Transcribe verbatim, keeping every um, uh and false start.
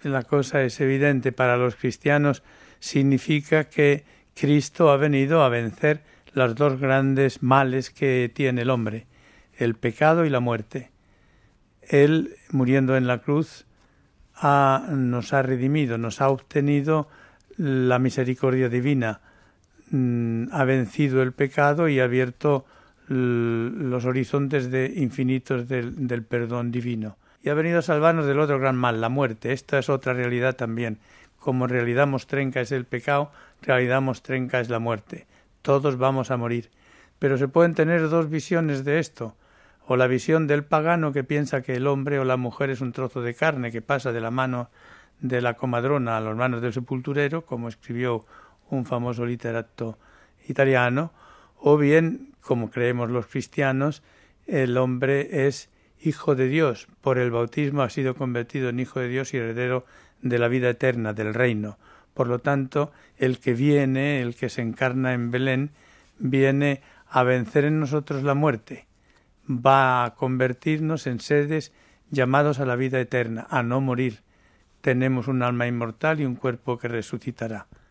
la cosa es evidente. Para los cristianos significa que Cristo ha venido a vencer los dos grandes males que tiene el hombre, el pecado y la muerte. Él, muriendo en la cruz, ha, nos ha redimido, nos ha obtenido la misericordia divina, mm, ha vencido el pecado y ha abierto l- los horizontes de, infinitos del, del perdón divino. Y ha venido a salvarnos del otro gran mal, la muerte. Esta es otra realidad también. Como realidad mostrenca es el pecado, realidad mostrenca es la muerte. Todos vamos a morir. Pero se pueden tener dos visiones de esto. O la visión del pagano que piensa que el hombre o la mujer es un trozo de carne que pasa de la mano de la comadrona a las manos del sepulturero, como escribió un famoso literato italiano. O bien, como creemos los cristianos, el hombre es hijo de Dios. Por el bautismo ha sido convertido en hijo de Dios y heredero de la vida eterna, del reino. Por lo tanto, el que viene, el que se encarna en Belén, viene a vencer en nosotros la muerte. Va a convertirnos en seres llamados a la vida eterna, a no morir. Tenemos un alma inmortal y un cuerpo que resucitará.